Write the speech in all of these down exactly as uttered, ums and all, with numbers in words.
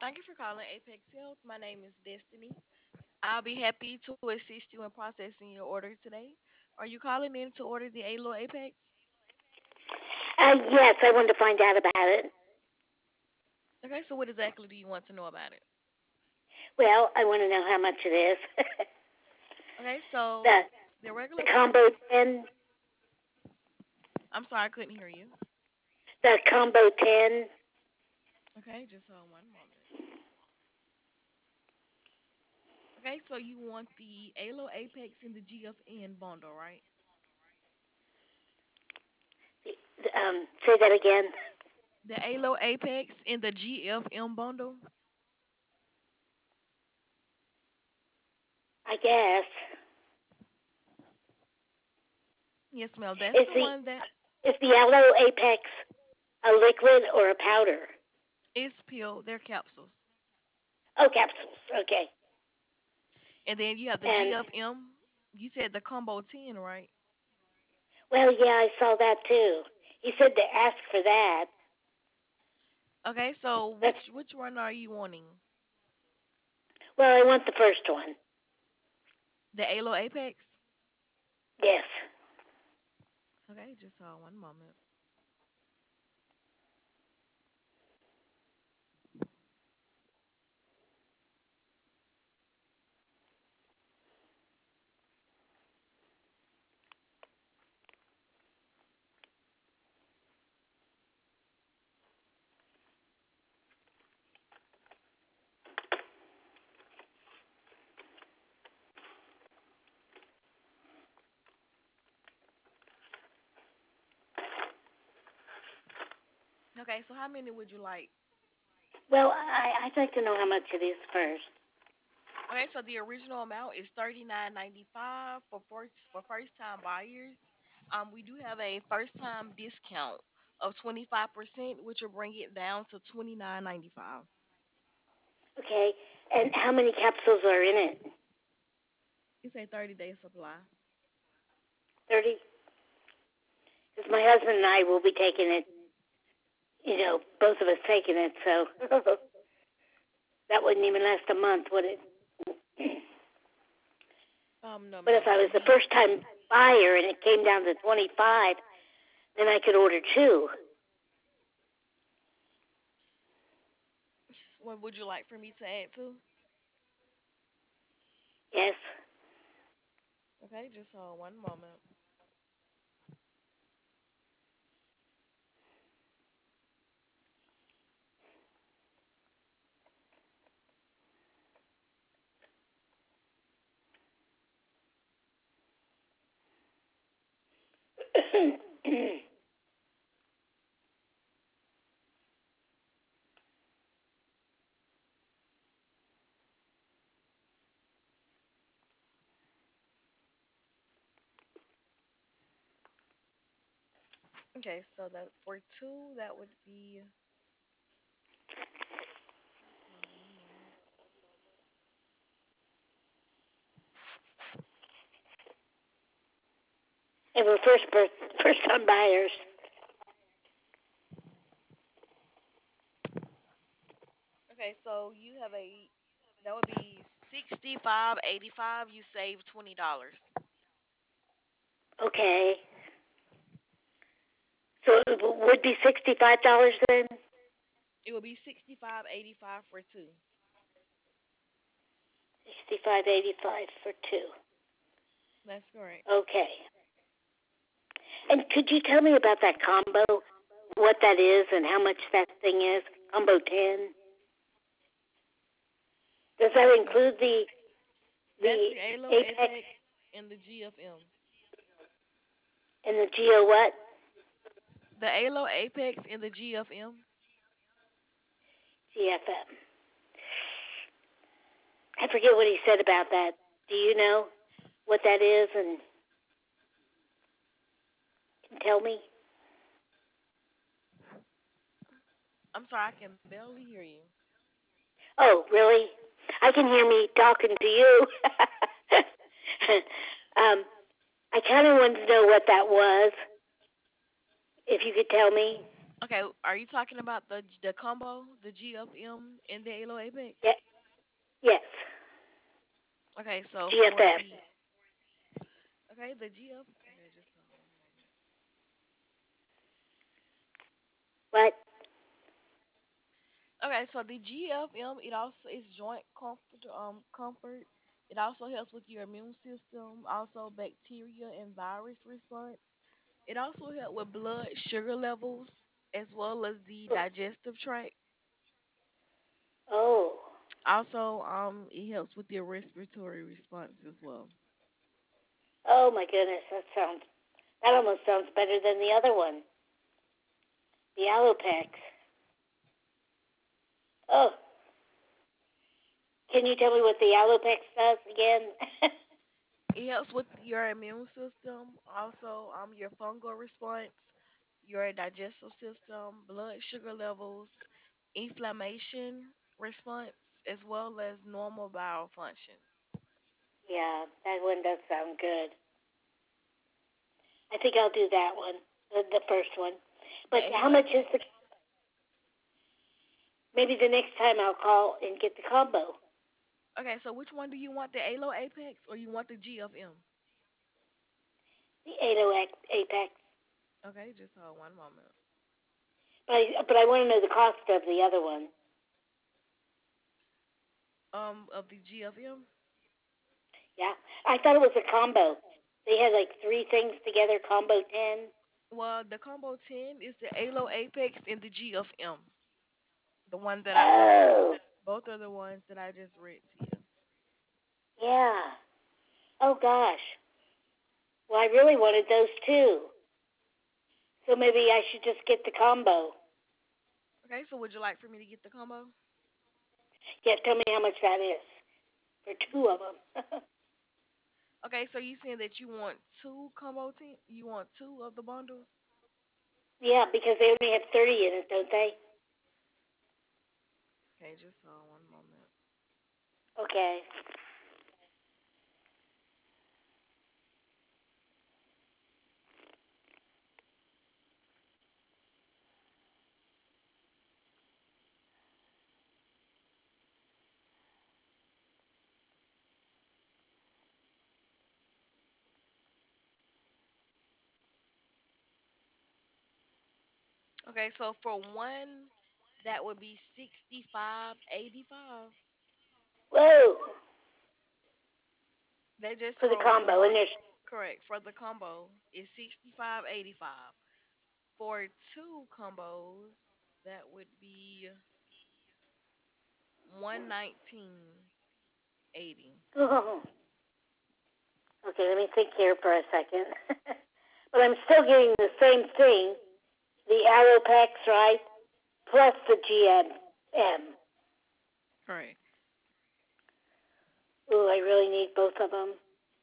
Thank you for calling Apex Health. My name is Destiny. I'll be happy to assist you in processing your order today. Are you calling in to order the Alo Apex? Uh, yes, I wanted to find out about it. Okay, so what exactly do you want to know about it? Well, I want to know how much it is. Okay, the so the the regular price. combo ten, I'm sorry, I couldn't hear you. the combo ten. Okay, just hold one moment. Okay, so you want the Alo Apex in the G F N bundle, right? Um, say that again. The Alo Apex in the G F M bundle? I guess Yes, ma'am. That's is the the one that is the Aloe Apex a liquid or a powder? is pill. They're capsules. Oh, capsules. Okay. And then you have the And G F M. You said the combo ten, right? well, yeah, I saw that too. He said to ask for that. Okay, so That's which which one are you wanting? well, I want the first one. The Alo Apex? Yes. Okay, just hold one moment. Okay, so how many would you like? Well, I I'd like to know how much it is first. Okay, so the original amount is thirty nine ninety five for first for first time buyers. Um, we do have a first time discount of twenty five percent, which will bring it down to twenty nine ninety five. Okay. And how many capsules are in it? It's a thirty day supply. Thirty. Because my husband and I will be taking it. You know, both of us taking it, so that wouldn't even last a month, would it? Um, no, But if ma'am. I So was a the first time buyer and it came down to twenty-five, then I could order two. what would you like for me to add to? Yes. Okay, just hold one moment. Okay, so that for two, that would be. Hold one moment. and we're first first time buyers. Okay, so you have a that would be sixty five eighty five. You save twenty dollars. Okay. So it would be sixty-five dollars then. It would be sixty five eighty five for two. Sixty-five eighty-five for two. That's correct. Okay. And could you tell me about that combo? What that is and how much that thing is? Combo ten. Does that Yes, ma'am. include the That's the the Alo Apex Apex and the G F M. and the Geo what? The Alo Apex and the G F M. G F M. I forget what he said about that. Do you know what that is and can tell me? I'm sorry, I can barely hear you. Oh, really? I can hear me talking to you. um, I kind of wanted to know what that was, if you could tell me. Okay, are you talking about the the combo, the G F M and the Halo Apex? Yeah, yes. Okay, so for G F F. the okay the G F. Okay, just hold on one moment. What? Okay, so the G F M it also is joint comfort um comfort. It also helps with your immune system, also bacteria and virus response. It also helps with blood sugar levels as well as the digestive tract. Oh. Also, um, it helps with your respiratory response as well. Oh my goodness, that sounds that almost sounds better than the other one, the Allopax. Oh, can you tell me what the Allopax does again? It helps with your immune system, also um your fungal response, your digestive system, blood sugar levels, inflammation response, as well as normal bowel function. Yeah, that one does sound good. I think I'll do that one, the, the first one. The But how Alo much is Apex. the? Maybe the next time I'll call and get the combo. Okay, so which one do you want, the Alo Apex or you want the G F M? The eight oh Apex. Okay, just hold one moment. But I, but I want to know the cost of the other one. Um, of the G F M. Yeah, I thought it was a combo. They had like three things together, combo ten. Well, the combo ten is the Alo Apex and the G F M. The one that I well, Oh, both are the ones that I just read to you. yeah. Oh gosh. Well, I really wanted those too. So maybe I should just get the combo. Okay, so would you like for me to get the combo? Yeah, tell me how much that is for two of them. Okay, so you saying that you want two combo ten? You want two of the bundles? Yeah, because they only have thirty in it, don't they? Okay, just hold one moment. Okay. Okay, so for one, that would be sixty five eighty five. Whoa. They just For the for the combo, and one there's correct for the combo is sixty five eighty five. For two combos, that would be one nineteen eighty. oh. Okay, let me think here for a second. But I'm still getting the same thing, the Aeropax, right? Plus the G M M. Correct. Ooh, I really need both of them.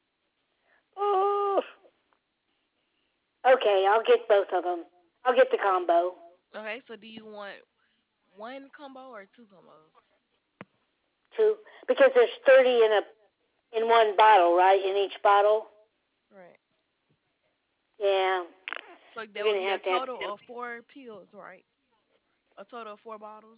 Ooh. Okay, I'll get both of them. I'll get the combo. Okay, so do you want one combo or two combos? Two, because there's thirty in a in one bottle, right? In each bottle. Right. Yeah, So we're there would gonna be a have to have total two. of four pills, right? A total of four bottles.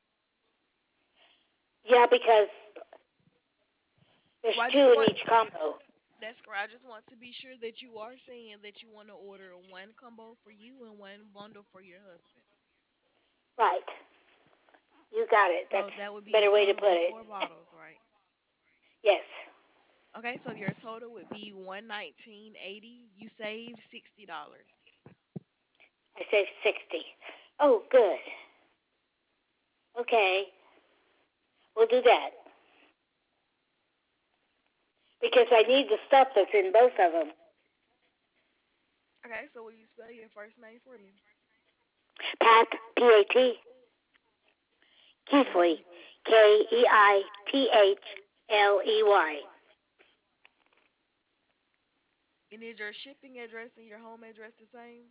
Yeah, because there's Well, I two just in want each combo. that's correct. I just want to be sure that you are saying that you want to order one combo for you and one bundle for your husband. Right. You got it. That's So that would a be a better way to total put of it. four bottles, right? Yes. Okay, so your total would be one nineteen eighty. You save sixty dollars. I saved sixty. Oh, good. Okay. We'll do that. Because I need the stuff that's in both of them. Okay, so will you spell your first name for me? Pat, P A T. And Keithley, K E I T H L E Y. and is your shipping address and your home address the same?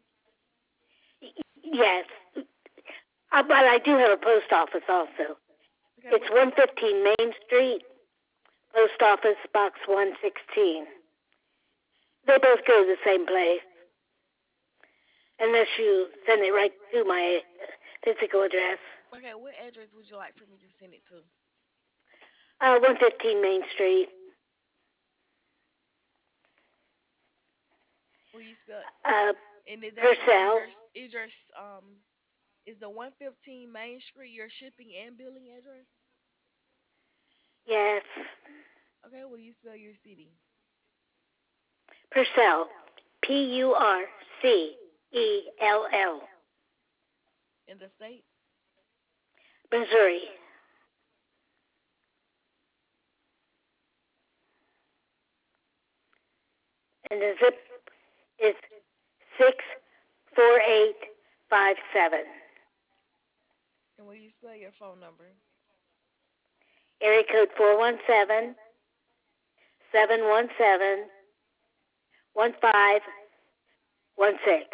Yes. Uh, but I do have a post office also. Okay, It's what's the one post? fifteen Main Street, Post Office Box one sixteen. They both go to the same place. unless you send it right to my physical address. Okay, what address would you like for me to send it to? Uh, one fifteen Main Street. Will you spell? Uh, And is that is Purcell. your is your um is the one fifteen Main Street your shipping and billing address? Yes. Okay, will you spell your city Purcell. P U R C E L L. in the state? Missouri. And the zip is six four eight five seven. And will you spell your phone number? Area code four one seven seven one seven one five one six.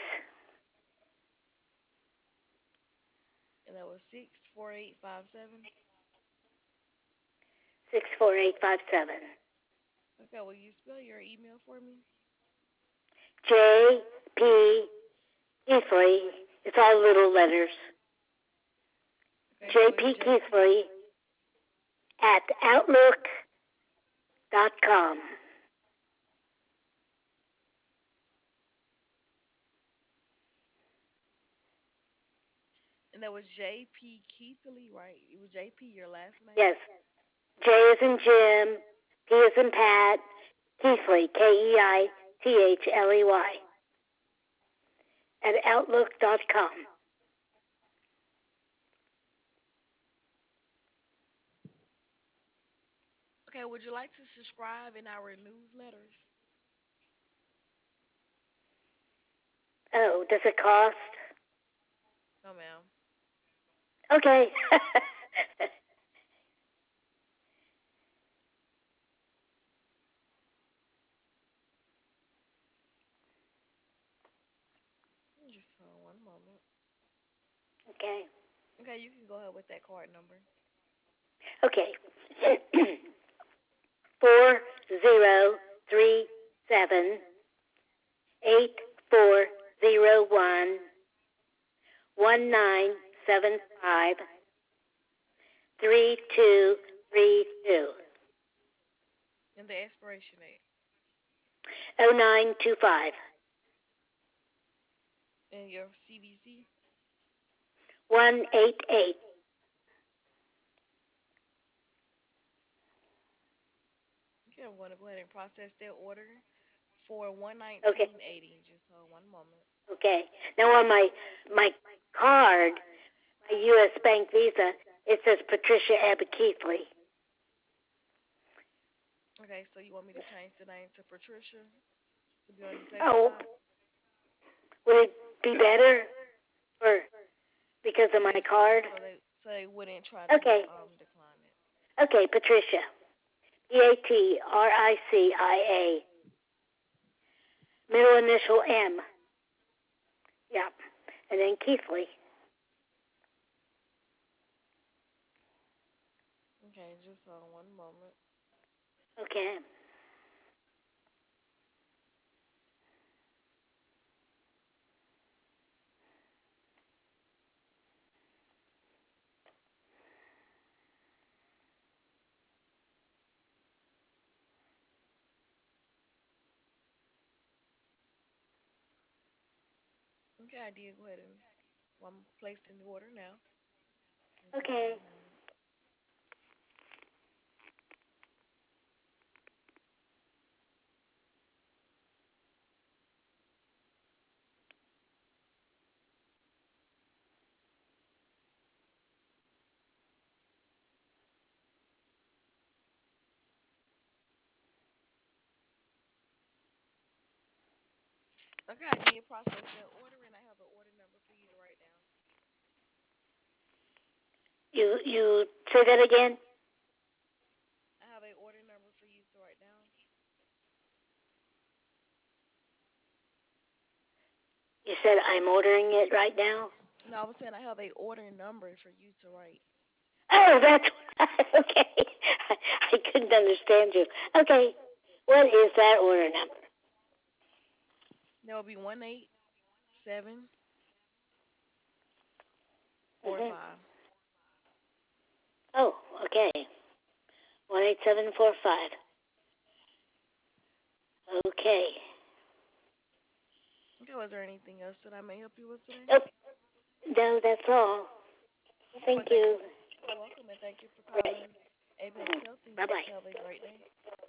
And that was six four eight five seven. Six four eight five seven. Okay, will you spell your email for me? J P Keithley. It's all little letters. Okay, so it's J P J P. Keithley at outlook dot com. And that was J P Keithley, right? It was J P your last name? Yes. J is in Jim. P is in Pat. Keithley. K E I T H L E Y. At outlook dot com. Okay, would you like to subscribe in our newsletters? Oh, does it cost? No, ma'am. Okay. Just hold on one moment. okay. Okay, you can go ahead with that card number. Okay. Four zero three seven eight four zero one one nine seven five three two three two And the expiration date. oh nine two five And your C V C. one eight eight. Okay, I'm going to go ahead and process that order for one Okay. nineteen eighty. Just hold one moment. Okay. Now on my my card, my U S Bank Visa, it says Patricia Abbott Keithley. Okay, so you want me to change the name to Patricia to be on the safe Oh, side? would it be better for because of my Yes, ma'am. card? So they so they wouldn't try to Okay. um decline it. Okay, Patricia. P A T R I C I A. Middle initial M. Yeah. And then Keithley. Okay, just hold on one moment. Okay. Okay, I did go ahead and well, I'm placing the order now. Just hold on Okay. one moment. Okay, I did process that order and I have an order number for you to write down. You you say that again? I have a order number for you to write down. You said I'm ordering it right now? No, I was saying I have a order number for you to write. Oh, that's okay. I, I couldn't understand you. Okay. What is that order number? That will be one eight seven four Mhm. five. Oh, okay. One eight seven four five. Okay. Okay, was there anything else that I may help you with today? Oh, no, that's all. Well, Thank thank you you. for, you're welcome, and thank you for Right. calling Apex Mhm. Healthy. Bye bye. Have a great day.